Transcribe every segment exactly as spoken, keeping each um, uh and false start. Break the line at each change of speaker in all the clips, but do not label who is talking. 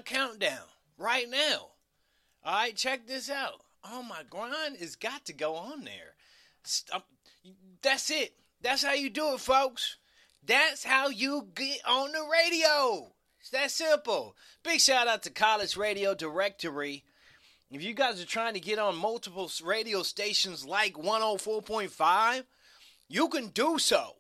countdown right now. All right, check this out. Oh, my grind has got to go on there. Stop. That's it. That's how you do it, folks. That's how you get on the radio. It's that simple. Big shout out to College Radio Directory. If you guys are trying to get on multiple radio stations like one oh four point five, you can do so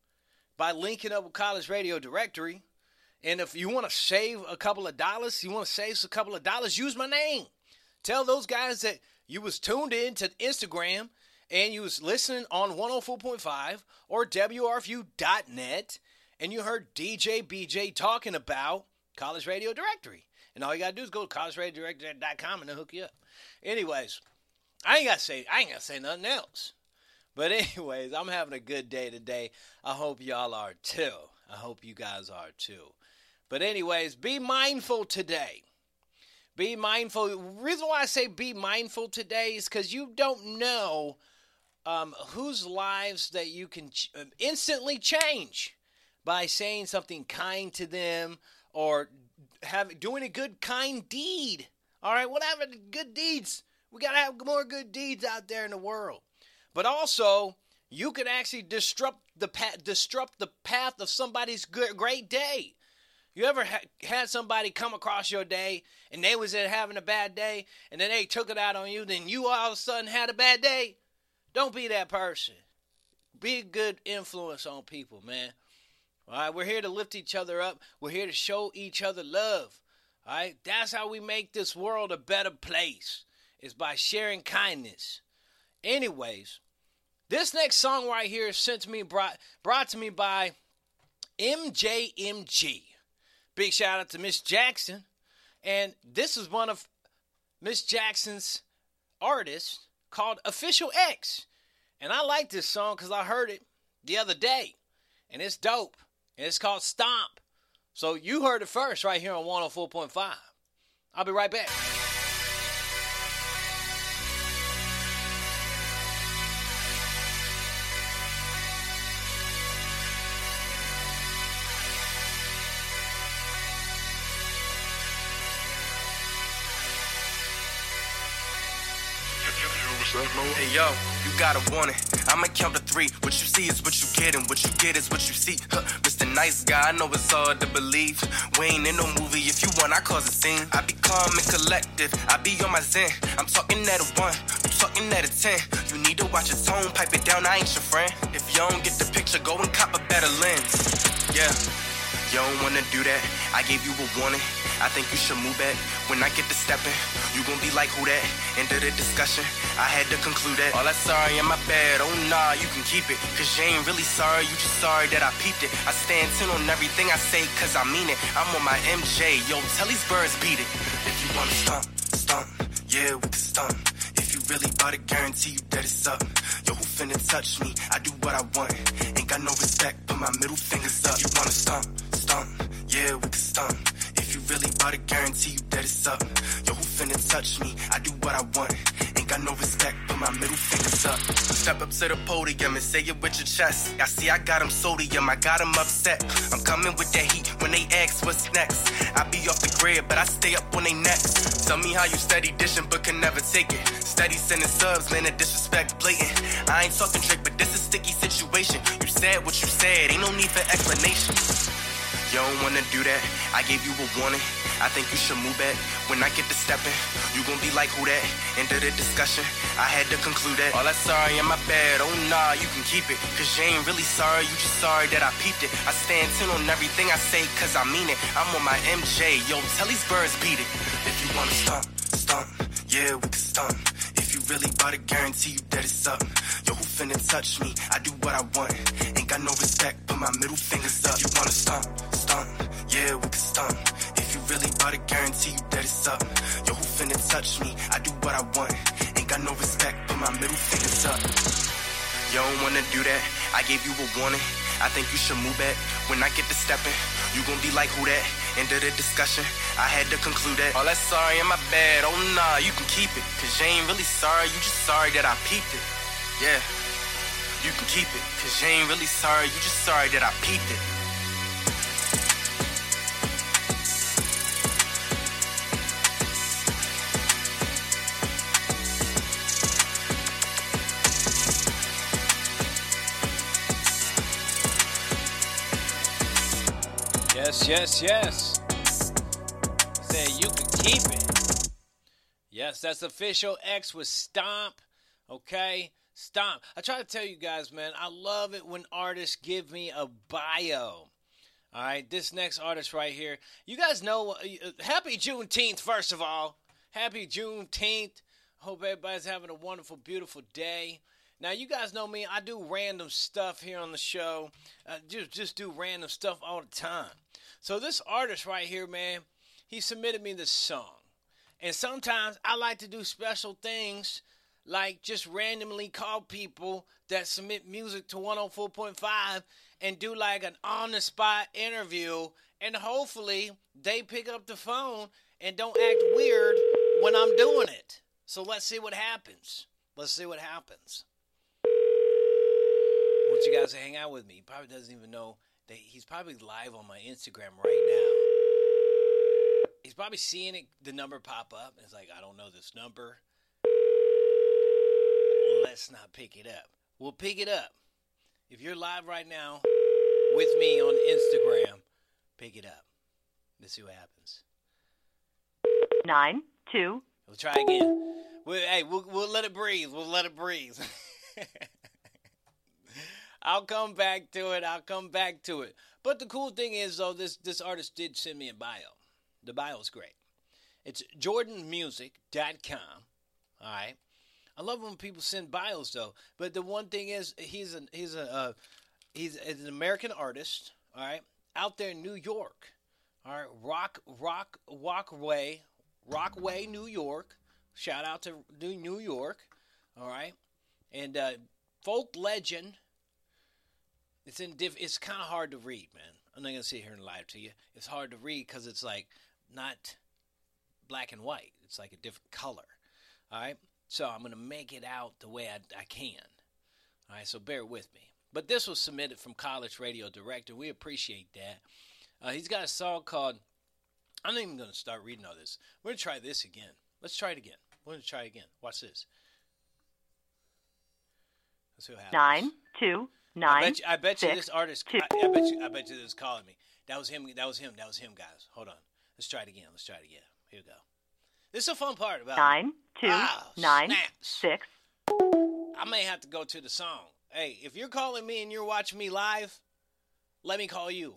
by linking up with College Radio Directory. And if you want to save a couple of dollars, you want to save a couple of dollars, use my name. Tell those guys that you was tuned in to Instagram and you was listening on one oh four point five or W R F U dot net, and you heard D J B J talking about College Radio Directory. And all you got to do is go to college radio directory dot com and they'll hook you up. Anyways, I ain't got to say I ain't got to say nothing else. But anyways, I'm having a good day today. I hope y'all are too. I hope you guys are too. But anyways, be mindful today. Be mindful. The reason why I say be mindful today is because you don't know um, whose lives that you can ch- instantly change by saying something kind to them or have, doing a good, kind deed. All right, whatever, good deeds. We got to have more good deeds out there in the world. But also, you can actually disrupt the path, disrupt the path of somebody's good, great day. You ever ha- had somebody come across your day and they was having a bad day and then they took it out on you, then you all of a sudden had a bad day? Don't be that person. Be a good influence on people, man. All right, we're here to lift each other up. We're here to show each other love. All right, that's how we make this world a better place, is by sharing kindness. Anyways, this next song right here is sent to me, brought, brought to me by M J M G. Big shout out to Miss Jackson. And this is one of Miss Jackson's artists called Official X. And I like this song because I heard it the other day. And it's dope. And it's called Stomp. So you heard it first right here on one oh four point five. I'll be right back.
Hey yo, you gotta want it. I'ma count to three. What you see is what you get, and what you get is what you see. Huh, Mister Nice Guy, I know it's hard to believe. We ain't in no movie. If you want, I cause a scene. I be calm and collective. I be on my zen. I'm talking at a one. I'm talking at a ten. You need to watch your tone. Pipe it down. I ain't your friend. If you don't get the picture, go and cop a better lens. Yeah. You don't wanna do that. I gave you a warning. I think you should move back. When I get to stepping, you gon' be like, who that? End of the discussion, I had to conclude that. All that sorry in my bad, oh nah, you can keep it. Cause you ain't really sorry, you just sorry that I peeped it. I stand ten on everything I say, cause I mean it. I'm on my M J, yo, tell these birds beat it. If you wanna stomp, stomp, yeah, we can stomp. If you really bout it, guarantee you that it's up. Yo, who finna touch me? I do what I want. Ain't got no respect, put my middle fingers up. If you wanna stomp, stomp, yeah, we can stomp. If you really bout it, guarantee you that it's up. Yo, who finna touch me? I do what I want. Ain't got no respect, put my middle fingers up. Step up to the podium and say it with your chest. I see I got him sodium, I got him upset. I'm coming with that heat when they ask what's next. I be off the grid, but I stay up on they necks. Tell me how you steady dishing, but can never take it. Steady sending subs, man, the disrespect blatant. I ain't talking trick, but this is sticky situation. You said what you said, ain't no need for explanation. You don't wanna do that, I gave you a warning. I think you should move back. When I get to stepping, you gon' be like, who that? End of the discussion, I had to conclude that. All that sorry in my bad, oh nah, you can keep it. Cause you ain't really sorry, you just sorry that I peeped it. I stand ten on everything I say, cause I mean it. I'm on my M J, yo, tell these birds beat it. If you wanna stomp, stomp, yeah, we can stomp. If you really bout it, guarantee you that it's up. Yo, who finna touch me? I do what I want. Ain't got no respect, put my middle fingers up. If you wanna stomp, stomp, yeah, we can stomp. If you really bout it, guarantee you that it's up. Yo, who finna touch me? I do what I want. Ain't got no respect, put my middle fingers up. You don't wanna do that, I gave you a warning. I think you should move back. When I get to stepping, you gon' be like, who that? End of the discussion, I had to conclude that. All that sorry in my bad, oh nah, you can keep it. Cause you ain't really sorry, you just sorry that I peeped it. Yeah, you can keep it. Cause you ain't really sorry, you just sorry that I peeped it.
Yes, yes, yes. Said you can keep it. Yes, that's official. X with Stomp. Okay? Stomp. I try to tell you guys, man, I love it when artists give me a bio. All right, this next artist right here. You guys know, uh, happy Juneteenth, first of all. Happy Juneteenth. Hope everybody's having a wonderful, beautiful day. Now, you guys know me. I do random stuff here on the show. Uh, just, just do random stuff all the time. So this artist right here, man, he submitted me this song. And sometimes I like to do special things, like just randomly call people that submit music to one oh four point five and do like an on-the-spot interview, and hopefully they pick up the phone and don't act weird when I'm doing it. So let's see what happens. Let's see what happens. I want you guys to hang out with me. He probably doesn't even know that he's probably live on my Instagram right now. He's probably seeing it, the number pop up. It's like, I don't know this number. Let's not pick it up. We'll pick it up. If you're live right now with me on Instagram, pick it up. Let's see what happens.
Nine, two.
We'll try again. We'll, hey, we'll, we'll let it breathe. We'll let it breathe. I'll come back to it. I'll come back to it. But the cool thing is, though, this, this artist did send me a bio. The bio is great. It's jordan music dot com. All right. I love when people send bios, though. But the one thing is, he's an he's a uh, he's an American artist. All right, out there in New York. All right, Rock Rock Walkway, Rockway, New York. Shout out to New York. All right, and uh, folk legend. It's in diff- It's kind of hard to read, man. I'm not gonna sit here and lie to you. It's hard to read because it's like not black and white. It's like a different color. All right. So I'm going to make it out the way I, I can. All right, so bear with me. But this was submitted from College Radio Director. We appreciate that. Uh, he's got a song called, I'm not even going to start reading all this. We're going to try this again. Let's try it again. We're going to try it again. Watch this. Let's see what happens.
Nine, two, nine,
I bet you, I bet
six,
you this artist,
two.
I, I bet you, I bet you this is calling me. That was him, that was him, that was him, guys. Hold on. Let's try it again. Let's try it again. Here we go. This is a fun part about
Nine, two,
oh,
nine,
snaps.
six.
I may have to go to the song. Hey, if you're calling me and you're watching me live, let me call you.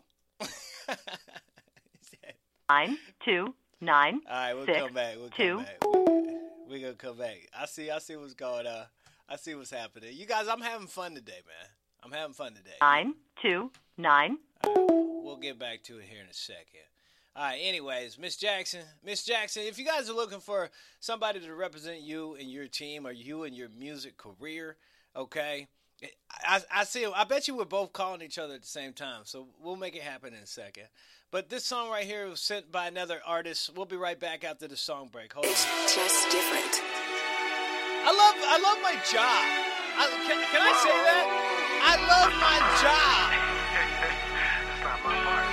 Nine, two, nine,
All right, we'll
six,
come back. We'll
two.
come back. We're, we're gonna come back. I see. I see what's going on. I see what's happening. You guys, I'm having fun today, man. I'm having fun today.
Nine, two, nine.
All right, we'll get back to it here in a second. All right, anyways, Miss Jackson, Miss Jackson, if you guys are looking for somebody to represent you and your team or you and your music career, okay, I, I see, I bet you we're both calling each other at the same time, so we'll make it happen in a second. But this song right here was sent by another artist. We'll be right back after the song break. Hold on.
It's just different.
I love, I love my job. I, can, can I say that? I love my job.
That's not my part.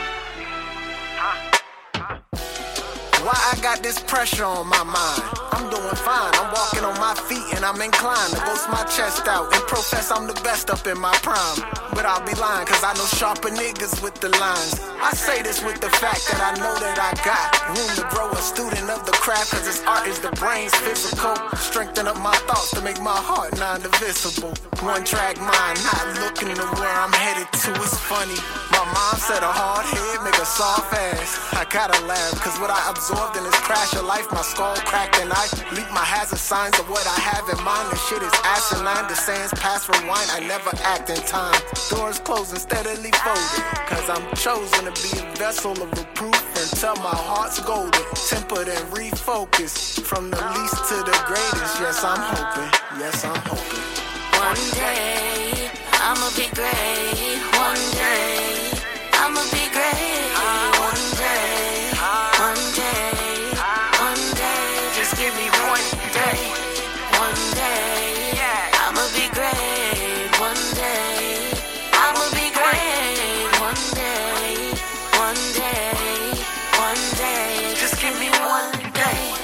Why I got this pressure on my mind? I'm doing fine, I'm walking on my feet and I'm inclined to boast my chest out and profess I'm the best up in my prime. But I'll be lying cause I know sharper niggas with the lines. I say this with the fact that I know that I got room to grow, a student of the craft, cause this art is the brain's physical. Strengthen up my thoughts to make my heart non-divisible. One track mind, not looking to where I'm headed to. It's funny, my mom said a hard head make a soft ass. I gotta laugh cause what I absorbed in this crash of life, my skull cracked and I leap my hazard signs of what I have in mind. The shit is asinine, the sands pass rewind, I never act in time. Doors closing, steadily folded, cause I'm chosen to be a vessel of reproof until my heart's golden, tempered and refocused. From the least to the greatest, yes I'm hoping, yes I'm hoping.
One day, I'ma be great. One day, I'ma be great. One day, one day, one day. Just give me one day. One day, I'ma be great. One day, I'ma be great. One day, one day, one day. Just give me one day.
I was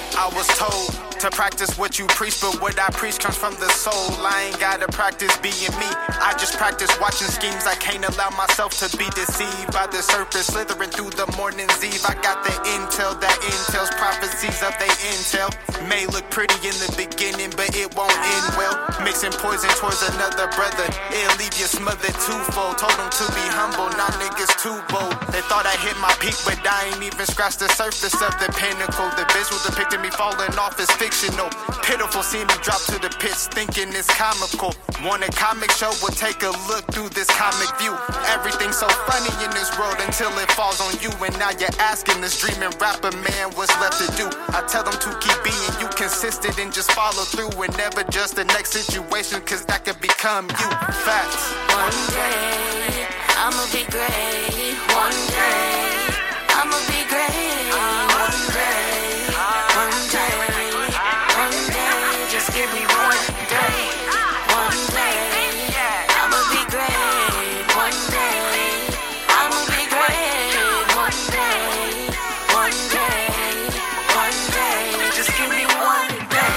was told to practice what you preach, but what I preach comes from the soul. I ain't gotta practice being me. I just practice watching schemes. I can't allow myself to be deceived by the serpent slithering through the morning's eve. I got the intel that intel's prophecies of they intel. May look pretty in the beginning, but it won't end well. Mixing poison towards another brother, it'll leave you smothered twofold. Told them to be humble, now niggas too bold. They thought I hit my peak, but I ain't even scratched the surface of the pinnacle. The visual depicting me falling off is fictional. Pitiful, seeing me drop to the pits, thinking it's comical. Want a comic show? We'll take a look through this comic view. Everything's so funny in this world until it falls on you. And now you're asking this dreaming rapper man what's left to do. I tell them to keep being you, consistent and just follow through, and never just the next situation, cause that could become you. Facts.
One day, I'ma be great. One day, I'ma be great. One day, one day, one day, just give me one day. One day, I'ma be great. One day, I'ma be great. One day, one day, one day, just give me one day.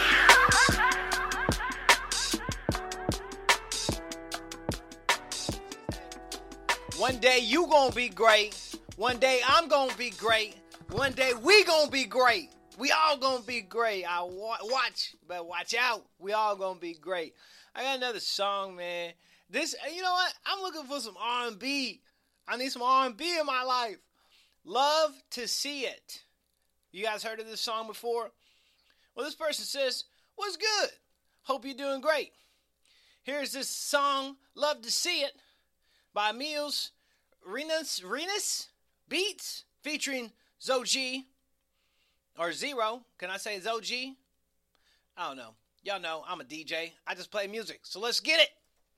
One day you gonna be great. One day I'm gonna be great. One day we gonna be great. We all gonna be great. I wa- watch, but watch out. We all gonna be great. I got another song, man. This, you know what? I'm looking for some R and B. I need some R and B in my life. Love to See It. You guys heard of this song before? Well, this person says, "What's good? Hope you're doing great." Here's this song, "Love to See It," by Emil's Renus, Renus Beats, featuring Zoe, or Zero. Can I say Zoe? I don't know. Y'all know I'm a D J. I just play music. So let's get it.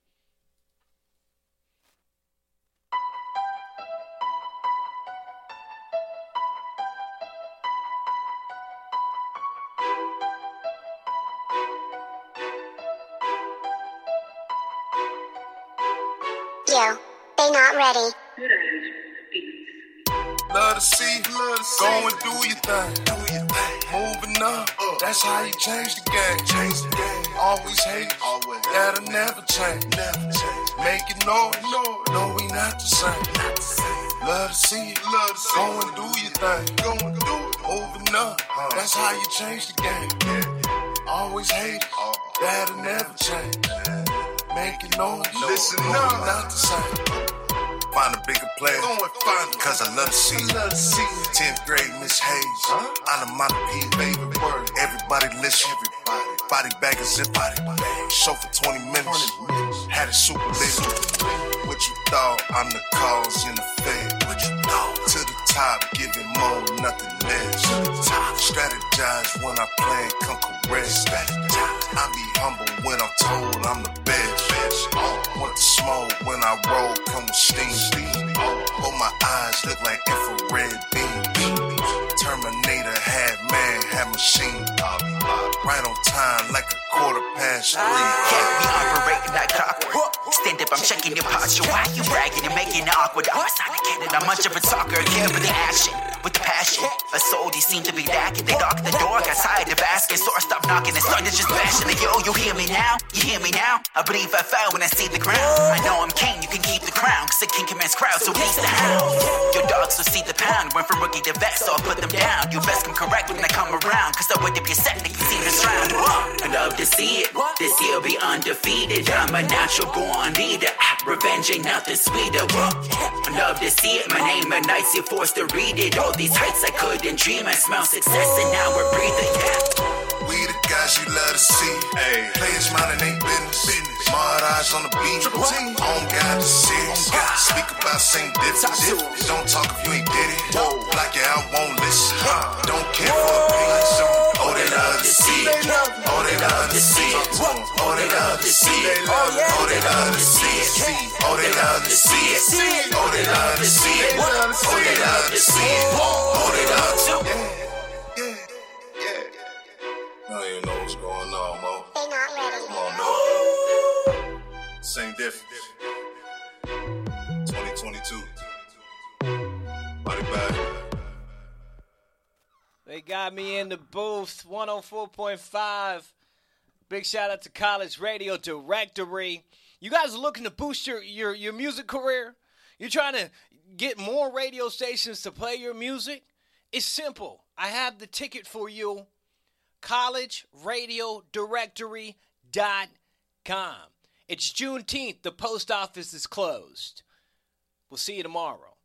Yo, they not ready.
Love to see, love to see. Go and do your thing. Do your thing. Moving up, uh, that's how you change the game. Change the game. Always hate, always. That'll never change. Never change. Make it know, no, no, we not the same. Not the same. Love to see, love to see. Go and do your thing. Go and do it. Moving up, uh, that's how you change the game. Yeah. Always hate, uh, that'll never change. Make it know, no, listen, no, no, we not the same. Find a bigger player, cause I love to see you. tenth grade, Miss Hayes, huh? Onomatopoeia, favorite word. Everybody listen, everybody. Body bag and zip body. Show for twenty minutes, had it super lit. What you thought, I'm the cause in the fed. What you thought, to the top, giving more, nothing less. Strategize when I plan, come correct. I be humble when I'm told I'm the best. Want to smoke when I roll, come with steam. Oh, my eyes look like infrared beams. Terminator, had man, had machine. Right on time, like a quarter past three.
Yeah, we operating like clockwork. Stand up, I'm checking your posture. Why you bragging and making it awkward? I'm a sonic cannon, I'm much of a talker. Here for the action, with the passion. A soul, they seem to be lacking. They knock the door, got tired of asking. So I stopped knocking and started just bashing. Like, yo, you hear me now? You hear me now? I believe I fell when I see the ground. I know I'm king, you can keep the crown. Cause the king commands crowd, so he's the hound. Your dogs will see the pound. Went from rookie to vet, so I put them down. You best come correct when I come around. Cause I would if you set, they can see this round. I love to see it. This year be undefeated. I'm a natural born leader. Revenge ain't nothing sweeter. I love to see it. My name at nights, you're forced to read it. All these heights I couldn't dream. I smell success and now we're breathing. Yeah.
We the guys you love to see. Ay. Players minding ain't business. business. Smart eyes on the beat. On God to see. Speak about same difference. Don't talk if you ain't did it. Block your out, won't listen. Don't care for opinions. Oh, they love to see it. Oh, they love to see it. Oh, they love to see it. Oh, they love to see it. Oh, they love to see it. Oh, they love to see it. Oh, they love to see it. Oh, they love to. Yeah, yeah, yeah. I don't even know what's going on, Mo.
They not ready.
Come on, Mo. Same difference. twenty twenty-two. Body bag.
They got me in the booth, one oh four point five. Big shout out to College Radio Directory. You guys are looking to boost your, your, your music career? You're trying to get more radio stations to play your music? It's simple. I have the ticket for you. college radio directory dot com. It's Juneteenth. The post office is closed. We'll see you tomorrow.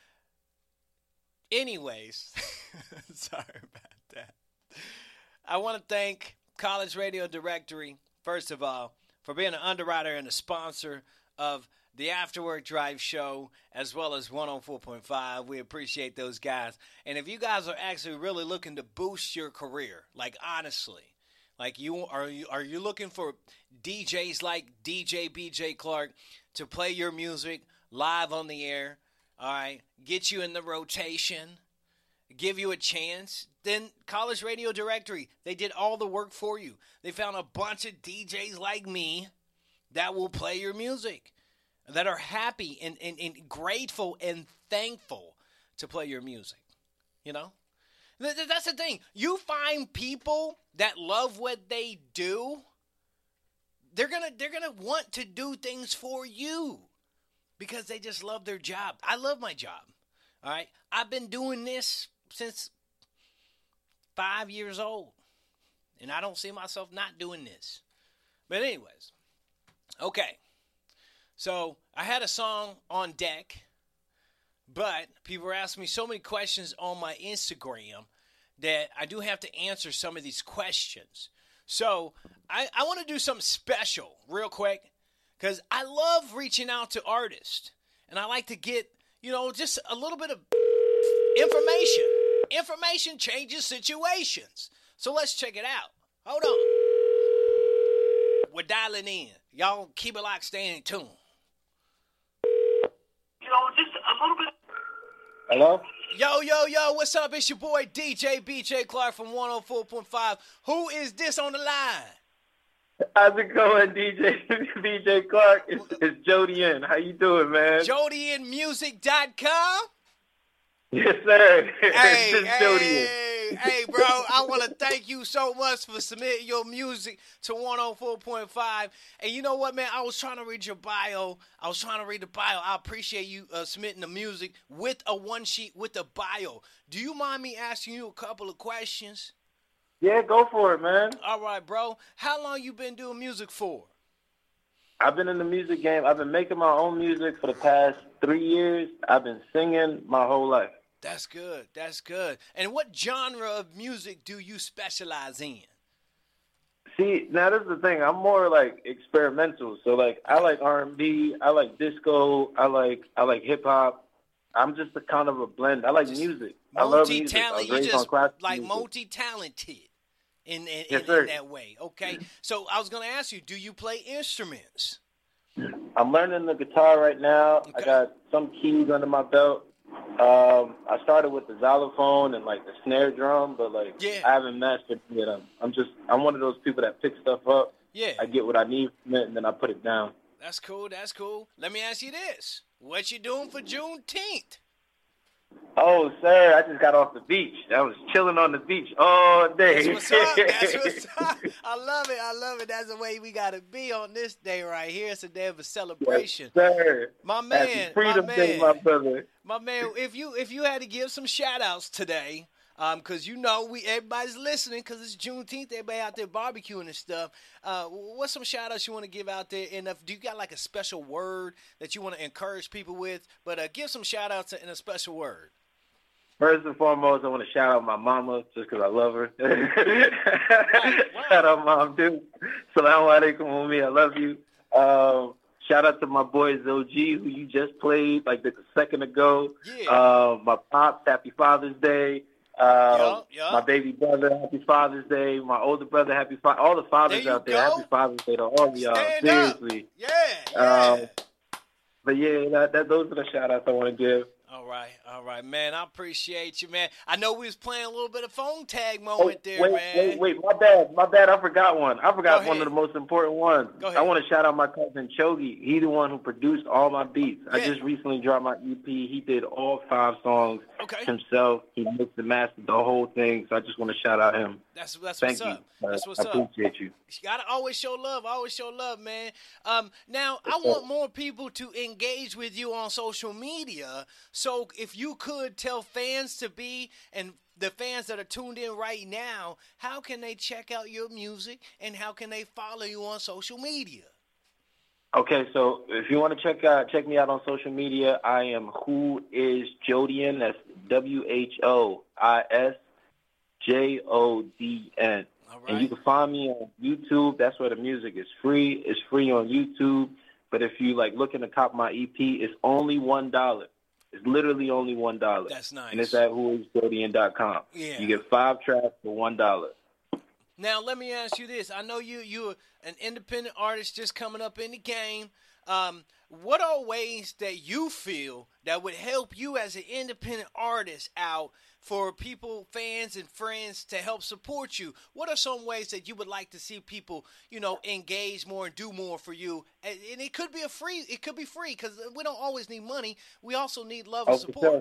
Anyways, sorry about that. I want to thank College Radio Directory, first of all, for being an underwriter and a sponsor of the Afterwork Drive show, as well as one oh four point five. We appreciate those guys. And if you guys are actually really looking to boost your career, like honestly, like you are you are you looking for D Js like D J B J Clark to play your music live on the air, all right, get you in the rotation, give you a chance, then College Radio Directory, they did all the work for you. They found a bunch of D Js like me that will play your music, that are happy and, and, and grateful and thankful to play your music. You know? Th- that's the thing. You find people that love what they do, they're gonna they're gonna want to do things for you because they just love their job. I love my job. All right? I've been doing this since five years old, and I don't see myself not doing this. But anyways, okay. So I had a song on deck, but people were asking me so many questions on my Instagram that I do have to answer some of these questions. So I, I want to do something special real quick because I love reaching out to artists, and I like to get, you know, just a little bit of information. Information changes situations. So let's check it out. Hold on. We're dialing in. Y'all keep it locked, stay in tune.
You know, just a little bit.
Hello?
Yo, yo, yo, what's up? It's your boy D J B J Clark from one oh four point five. Who is this on the line?
How's it going, D J B J Clark? It's, it's Jody N. How you doing, man?
Jody N Music dot com?
Yes, sir.
Hey,
it's
hey,
Jody N.
hey, bro, I want to thank you so much for submitting your music to one oh four point five. And you know what, man? I was trying to read your bio. I was trying to read the bio. I appreciate you uh, submitting the music with a one sheet with a bio. Do you mind me asking you a couple of questions?
Yeah, go for it, man.
All right, bro. How long you been doing music for?
I've been in the music game. I've been making my own music for the past three years. I've been singing my whole life.
That's good. That's good. And what genre of music do you specialize in?
See, now this is the thing. I'm more like experimental. So like I like R and B, I like disco, I like I like hip hop. I'm just a kind of a blend. I like
Just
music. I love music. I
Multi-talent.
was
You
raised
just
on classical
like
music.
multi-talented in in,
Yes,
in,
sir.
in that way. Okay. So I was gonna ask you, do you play instruments?
I'm learning the guitar right now.
Okay.
I got some keys under my belt. Um, I started with the xylophone and like the snare drum, but like
Yeah.
I haven't mastered it. I'm, I'm just I'm one of those people that pick stuff up.
Yeah.
I get what I need from it, and then I put it down.
That's cool. That's cool. Let me ask you this: what you doing for Juneteenth?
Oh, sir, I just got off the beach. I was chilling on the beach all day.
That's what's up. That's what's up. I love it. I love it. That's the way we gotta be on this day right here. It's a day of a celebration.
Yes, sir.
My man,
Happy Freedom
my
Day,
man.
my brother.
My man, if you if you had to give some shout outs today, um, cause you know we everybody's listening, cause it's Juneteenth, everybody out there barbecuing and stuff. Uh, what's some shout outs you want to give out there? And if, do you got like a special word that you want to encourage people with? But uh, give some shout outs in a special word.
First and foremost, I want to shout out my mama just because I love her. Shout out, Mom, dude. Salaam alaikum, homie. I love you. Um, shout out to my boy O G, who you just played like a second ago.
Yeah.
Uh, my pops, happy Father's Day. Uh,
Yup, yup.
My baby brother, happy Father's Day. My older brother, happy Father's All the fathers
There you
out there,
go.
happy Father's Day to all of y'all.
Stand
Seriously.
up. Yeah. yeah.
Um, But yeah, that, that those are the shout outs I want to give.
All right, all right, man. I appreciate you, man. I know we was playing a little bit of phone tag
Oh,
moment there,
wait,
man.
wait, wait. My bad. My bad. I forgot one. I forgot
Go
one
ahead.
of the most important ones.
Go ahead.
I want to shout out my cousin Chogi. He the one who produced all my beats. I
Yeah.
just recently dropped my E P. He did all five songs
Okay.
himself. He mixed and mastered the whole thing. So I just want to shout out him.
That's that's
Thank
what's
you.
up. That's
Uh,
what's
I
up.
appreciate you.
You gotta always show love. Always show love, man. Um, now I
Yes,
want
sir.
more people to engage with you on social media. So if you could tell fans to be, and the fans that are tuned in right now, how can they check out your music and how can they follow you on social media?
Okay, so if you want to check out check me out on social media, I am Who Is Jodian. That's W H O I S J O D N.
All
And you
right.
can find me on YouTube. That's where the music is free. It's free on YouTube. But if you like looking to cop my E P, it's only one dollar. It's literally only one dollar.
That's nice.
And it's at who is jodian dot com.
Yeah.
You get five tracks for one dollar.
Now let me ask you this: I know you you're an independent artist just coming up in the game. Um, what are ways that you feel that would help you as an independent artist out for people, fans, and friends to help support you? What are some ways that you would like to see people, you know, engage more and do more for you? And, and it could be a free, it could be free because we don't always need money. We also need love
Oh,
and
for
support.
sure.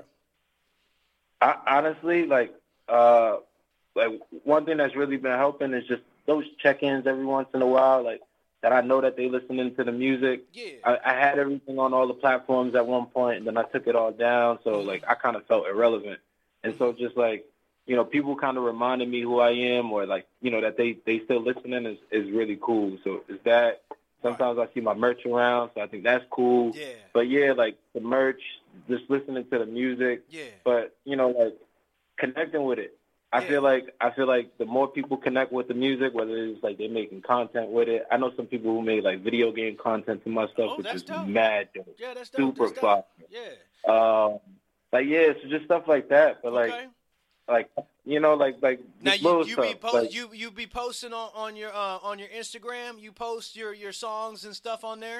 I, honestly, like, uh, like one thing that's really been helping is just those check-ins every once in a while, like that I know that they listening to the music.
Yeah.
I, I had everything on all the platforms at one point, and then I took it all down, so like I kind of felt irrelevant. And so just like, you know, people kind of reminded me who I am, or like, you know, that they, they still listening is, is really cool. So is that, sometimes I see my merch around, so I think that's cool.
Yeah.
But yeah, like the merch, just listening to the music.
Yeah.
But, you know, like connecting with it. I
Yeah.
feel like I feel like the more people connect with the music, whether it's like they're making content with it. I know some people who make like video game content to my stuff,
Oh,
which
that's
is
dope.
mad dope.
Yeah, that's dope.
Super
That's
fire.
dope. Yeah.
Um, like yeah, so just stuff like that. But like,
Okay.
like you know, like like
Now
just
you
little
you
stuff.
be post,
like,
you you be posting on, on your uh, on your Instagram. You post your, your songs and stuff on there.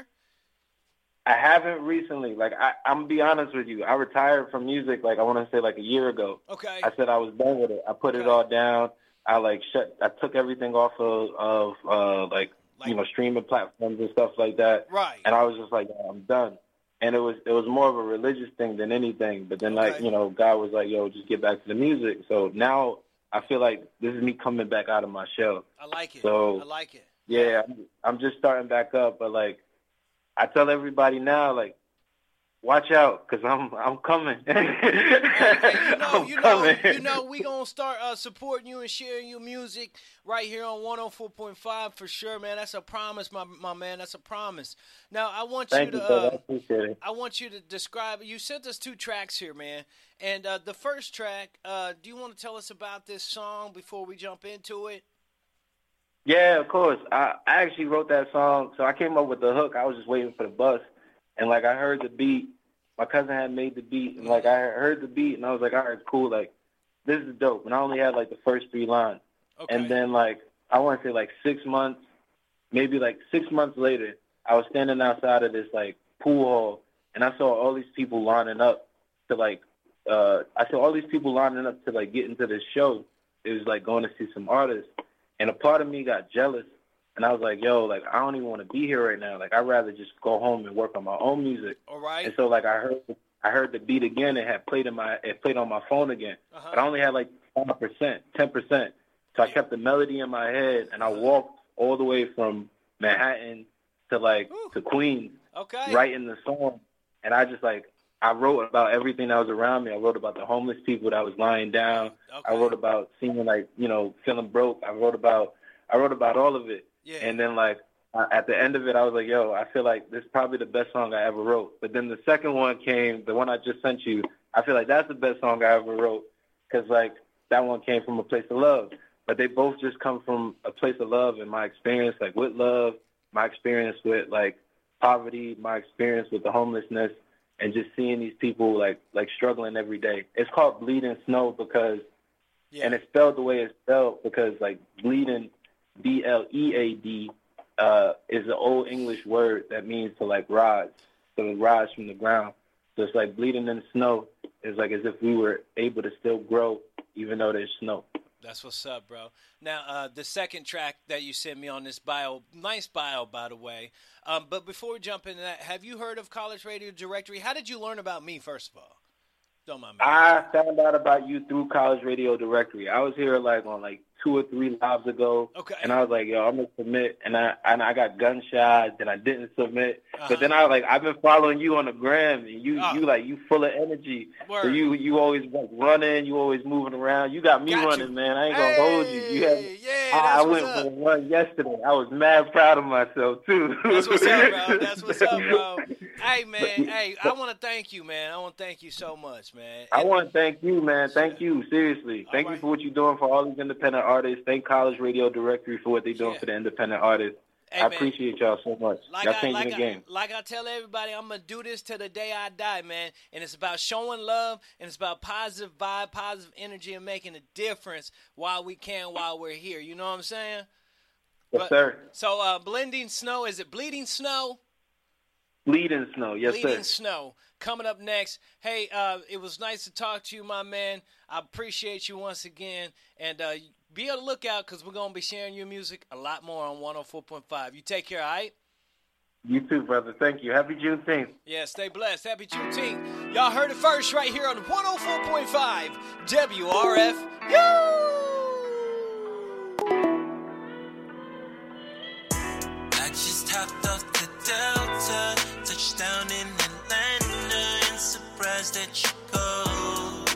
I haven't recently. Like I, I'm gonna be honest with you. I retired from music. Like I want to say like a year ago.
Okay.
I said I was done with it. I put
Okay.
it all down. I like shut. I took everything off of of uh, like,
Like-
you know streaming platforms and stuff like that.
Right.
And I was just like, yeah, I'm done. And it was it was more of a religious thing than anything. But then like
Okay.
you know, God was like, yo, just get back to the music. So now I feel like this is me coming back out of my shell.
I like it.
So-
I like it.
Yeah, I'm, I'm just starting back up. But like, I tell everybody now, like, watch out, cause I'm I'm coming.
Hey, you know,
I'm
you know,
coming.
you know, we gonna start uh, supporting you and sharing your music right here on one oh four point five for sure, man. That's a promise, my my man. That's a promise. Now I want
Thank
you
you,
to.
brother. I
Uh,
appreciate it.
I want you to describe. You sent us two tracks here, man. And uh, the first track, uh, do you want to tell us about this song before we jump into it?
Yeah, of course. I, I actually wrote that song, so I came up with the hook. I was just waiting for the bus, and like I heard the beat. My cousin had made the beat, and like I heard the beat, and I was like, all right, cool. Like this is dope. And I only had like the first three lines,
Okay.
and then like I want to say like six months, maybe like six months later, I was standing outside of this like pool hall, and I saw all these people lining up to like. Uh, I saw all these people lining up to like get into this show. It was like going to see some artists. And a part of me got jealous, and I was like, yo, like, I don't even want to be here right now. Like, I'd rather just go home and work on my own music.
All right.
And so, like, I heard I heard the beat again. It had played in my it played on my phone again.
Uh-huh.
But I only had, like, five percent, ten percent. So I kept the melody in my head, and I walked all the way from Manhattan to, like,
Whew.
to Queens,
Okay.
writing the song. And I just, like, I wrote about everything that was around me. I wrote about the homeless people that was lying down.
Okay.
I wrote about seeing like, you know, feeling broke. I wrote about, I wrote about all of it.
Yeah.
And then like uh, at the end of it, I was like, yo, I feel like this is probably the best song I ever wrote. But then the second one came, the one I just sent you. I feel like that's the best song I ever wrote because like that one came from a place of love. But they both just come from a place of love and my experience, like with love, my experience with like poverty, my experience with the homelessness. And just seeing these people like like struggling every day. It's called Bleeding Snow because,
Yeah.
and it's spelled the way it's spelled because like bleeding, B L E A D, uh, is an old English word that means to like rise, so it rise from the ground. So it's like bleeding in the snow, it's like as if we were able to still grow even though there's snow.
That's what's up, bro. Now, uh, the second track that you sent me on this bio, nice bio, by the way. Um, but before we jump into that, have you heard of College Radio Directory? How did you learn about me, first of all? Don't mind me.
I found out about you through College Radio Directory. I was here like on like two or three lives ago.
Okay.
And I was like, yo, I'm gonna submit, and I and I got gunshot, and I didn't submit.
Uh-huh.
But then I was like, I've been following you on the gram, and you
Oh.
you like you full of energy.
Word.
So you you always like running, you always moving around. You got me
Got
running,
you.
man. I ain't gonna hold you. You had
Hey, yeah,
I,
that's
I
what's
went
up.
for a run yesterday. I was mad proud of myself too.
That's what's up, bro. That's what's up, bro. Hey, man. Hey, I want to thank you, man. I want to thank you so much, man.
I
And-
want to thank you, man. Thank you, seriously.
All
Thank
right.
you for what you're doing for all these independent artists. Thank College Radio Directory for what they're doing
Yeah.
for the independent artists.
Hey,
I
man.
appreciate y'all so much.
Like
y'all
I,
changing
like,
the
I,
game.
like I tell everybody, I'm going to do this till the day I die, man. And it's about showing love, and it's about positive vibe, positive energy, and making a difference while we can, while we're here. You know what I'm saying?
Yes,
But-
sir.
So, uh, Blending Snow, is it Bleeding Snow?
Bleeding Snow. Yes,
Bleeding
sir.
Snow. Coming up next. Hey, uh, it was nice to talk to you, my man. I appreciate you once again. And uh, be on the lookout because we're going to be sharing your music a lot more on one oh four point five. You take care, all right?
You too, brother. Thank you. Happy Juneteenth.
Yeah, stay blessed. Happy Juneteenth. Y'all heard it first right here on one oh four point five W R F.
I just hopped off the Delta, touchdown in Atlanta, and surprised that you called.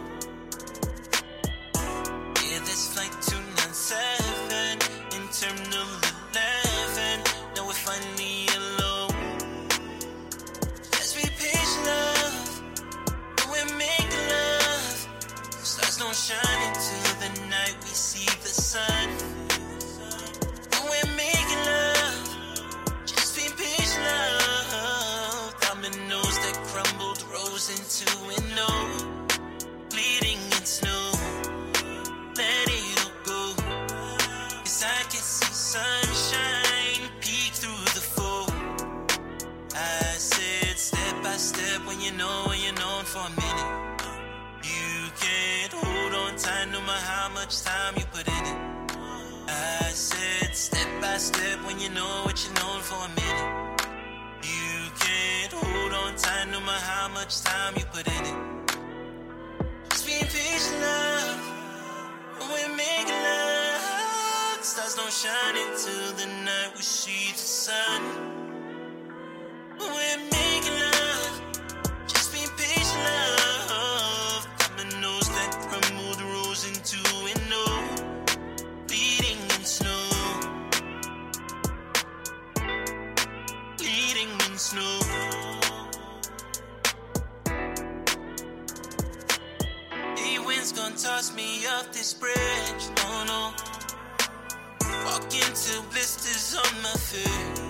Yeah, this flight two ninety-seven in Terminal eleven. Now we're finally alone. Let's be patient, love, when we're making love. The stars don't shine until the night we see the sun. When we're making love, just be patient, love. Dominoes that crumbled rose into an O, bleeding in snow. Let it all go, 'cause I can see sunshine peek through the fog. I said step by step, when you know, when you're known for a minute. You can't hold on tight no matter how much time you put in it. I said step by step, when you know what you're known for a minute. You can't hold on tight no matter how much time you put in it. Just be patient, love, when we're making love. The stars don't shine until the night we see the sun. When we're making love, just be patient, love. Dominoes that crumbled rose into an O, bleeding in snow, bleeding in snow. Hey, wind's gonna toss me off this bridge, no, no. Walk into blisters on my face.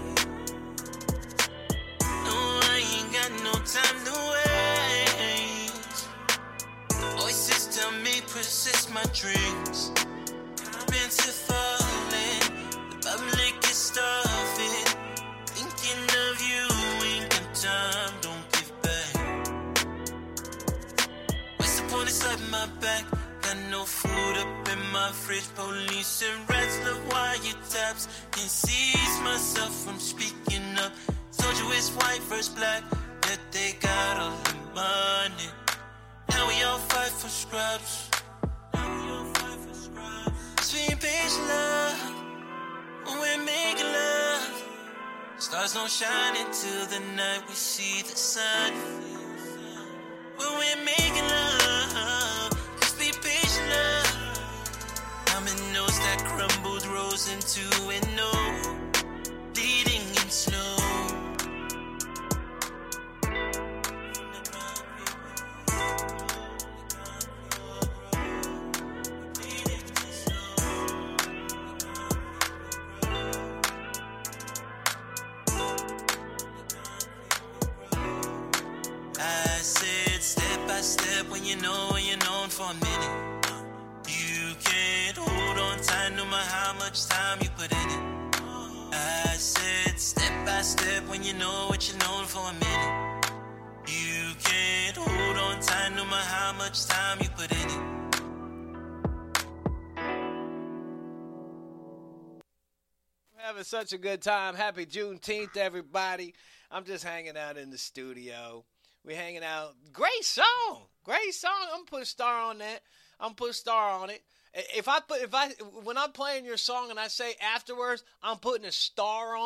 No, I ain't got no time to waste. Voices tell me persist my dreams. Been to falling, the public is starving. Thinking of you ain't got time, don't give back. What's the point of slapping my back? Got no food up in my fridge. Police and rats love wiretaps. Can't seize myself from speaking up. Told you it's white versus black, that they got all the money. Now we all fight for scrubs. Now we all fight for scrubs. Just be patient, love, when we're making love. Stars don't shine until the night we see the sun. When we're making love, just be patient, love. Dominoes that crumbled rose into an O, bleeding in snow. I said step by step, when you know, when you're known for a minute. You can't hold on tight no matter how much time you put in it. I said step by step, when you know what you're known for a minute. You can't hold on tight
no matter how much time you put in it.
Having such a good time. Happy Juneteenth, everybody. I'm just hanging out in the studio. We hanging out. Great song. Great song. I'm gonna put a star on that. I'm gonna put a star on it. If I put if I when I'm playing your song and I say afterwards, I'm putting a star on